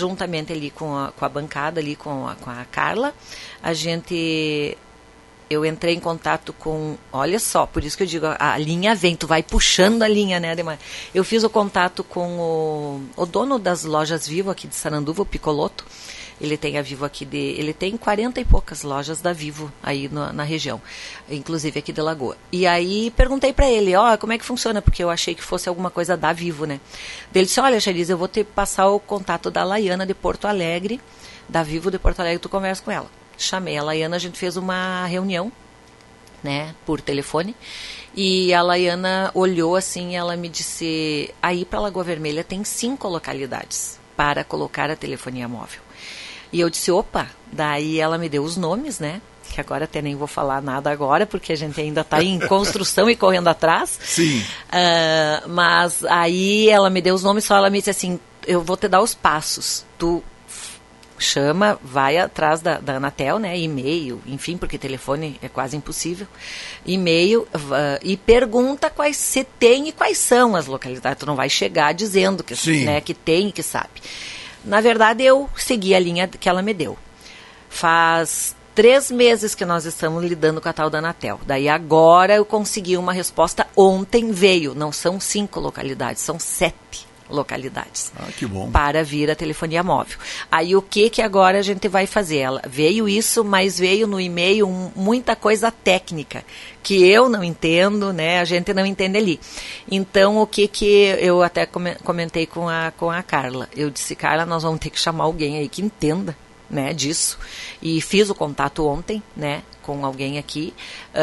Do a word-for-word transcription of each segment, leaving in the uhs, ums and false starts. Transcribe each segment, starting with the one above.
juntamente ali com a, com a bancada, ali com a, com a Carla, a gente... Eu entrei em contato com... Olha só, por isso que eu digo, a, a linha vem, tu vai puxando a linha, né, Ademar? Eu fiz o contato com o, o dono das lojas Vivo aqui de Saranduva, o Picoloto. Ele tem a Vivo aqui de... Ele tem quarenta e poucas lojas da Vivo aí no, na região, inclusive aqui de Lagoa. E aí perguntei para ele, ó, oh, como é que funciona? Porque eu achei que fosse alguma coisa da Vivo, né? Ele disse, olha, Charlize, eu vou te passar o contato da Laiana de Porto Alegre, da Vivo de Porto Alegre, tu conversa com ela. Chamei a Laiana, a gente fez uma reunião, né, por telefone, e a Laiana olhou assim, ela me disse, aí para Lagoa Vermelha tem cinco localidades para colocar a telefonia móvel. E eu disse, opa, daí ela me deu os nomes, né, que agora até nem vou falar nada agora, porque a gente ainda está em construção e correndo atrás. Sim. Uh, mas aí ela me deu os nomes, só ela me disse assim, eu vou te dar os passos, tu chama, vai atrás da, da Anatel, né, e-mail, enfim, porque telefone é quase impossível, e-mail, uh, e pergunta quais se tem e quais são as localidades, tu não vai chegar dizendo que, né, que tem e que sabe. Na verdade, eu segui a linha que ela me deu. Faz três meses que nós estamos lidando com a tal da Anatel, daí agora eu consegui uma resposta, ontem veio, não são cinco localidades, são sete localidades. Ah, que bom. Para vir a telefonia móvel. Aí o que que agora a gente vai fazer? Ela, veio isso, mas veio no e-mail um, muita coisa técnica, que eu não entendo, né? A gente não entende ali. Então, o que que eu até comentei com a, com a Carla. Eu disse, Carla, nós vamos ter que chamar alguém aí que entenda, né, disso. E fiz o contato ontem, né, com alguém aqui,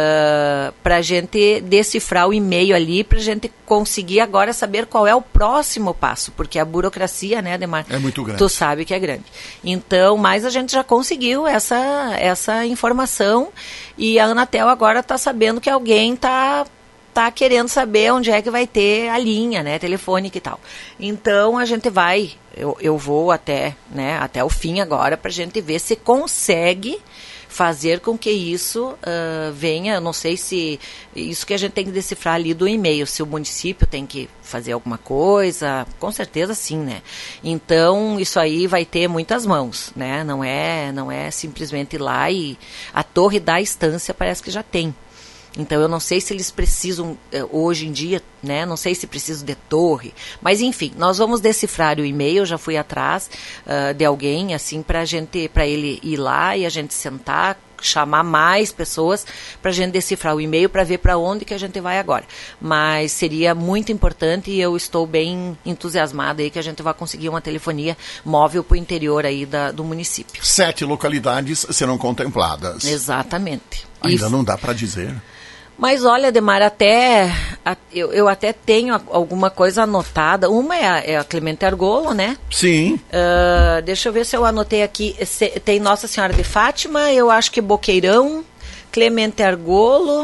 uh, para a gente decifrar o e-mail ali, para a gente conseguir agora saber qual é o próximo passo, porque a burocracia, né, Ademar? É muito grande. Tu sabe que é grande. Então, mas a gente já conseguiu essa, essa informação e a Anatel agora está sabendo que alguém está tá querendo saber onde é que vai ter a linha, né, telefônica e tal. Então, a gente vai, eu, eu vou até, né, até o fim agora, para a gente ver se consegue fazer com que isso uh, venha, eu não sei se isso que a gente tem que decifrar ali do e-mail, se o município tem que fazer alguma coisa, com certeza sim, né? Então, isso aí vai ter muitas mãos, né? Não é, não é simplesmente ir lá e a torre da estância parece que já tem. Então, eu não sei se eles precisam, hoje em dia, né, não sei se precisam de torre, mas enfim, nós vamos decifrar o e-mail, eu já fui atrás uh, de alguém, assim, para gente, para ele ir lá e a gente sentar, chamar mais pessoas para a gente decifrar o e-mail para ver para onde que a gente vai agora. Mas seria muito importante e eu estou bem entusiasmada aí que a gente vai conseguir uma telefonia móvel para o interior aí da, do município. Sete localidades serão contempladas. Exatamente. Ainda e, não dá para dizer. Mas olha, Ademar, até, a, eu, eu até tenho a, alguma coisa anotada. Uma é a, é a Clemente Argolo, né? Sim. Uh, deixa eu ver se eu anotei aqui. Se, tem Nossa Senhora de Fátima, eu acho que Boqueirão, Clemente Argolo.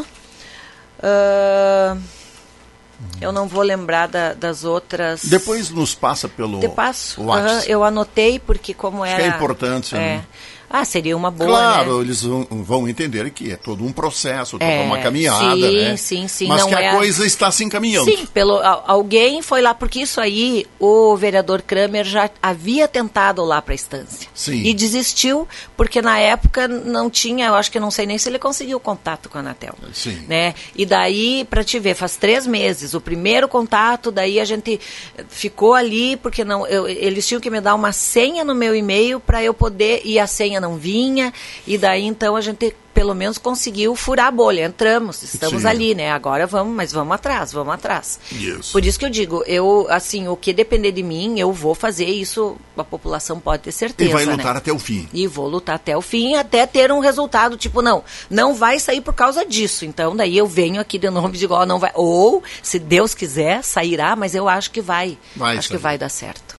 Uh, eu não vou lembrar da, das outras. Depois nos passa pelo Te passo. WhatsApp. Uhum, eu anotei porque como era... Acho que é importante, é. né? Ah, seria uma boa, claro, né? Eles vão, vão entender que é todo um processo, toda é, uma caminhada, sim, né? Sim, sim, Mas não que a é... coisa está se encaminhando. Sim, pelo, alguém foi lá, porque isso aí, o vereador Kramer já havia tentado lá para a estância. Sim. E desistiu, porque na época não tinha, eu acho que não sei nem se ele conseguiu contato com a Anatel. Sim. Né? E daí, para te ver, faz três meses, o primeiro contato, daí a gente ficou ali, porque não, eu, eles tinham que me dar uma senha no meu e-mail para eu poder, e a senha não vinha. E daí, então, a gente, pelo menos, conseguiu furar a bolha. Entramos, estamos Sim. ali, né? Agora vamos, mas vamos atrás, vamos atrás. Isso. Por isso que eu digo, eu, assim, o que depender de mim, eu vou fazer isso, a população pode ter certeza, E vai lutar, né? até o fim. E vou lutar até o fim, até ter um resultado, tipo, não, não vai sair por causa disso. Então, daí eu venho aqui de novo e digo, ó, não vai. Ou, se Deus quiser, sairá, mas eu acho que vai. vai acho sair. que vai dar certo.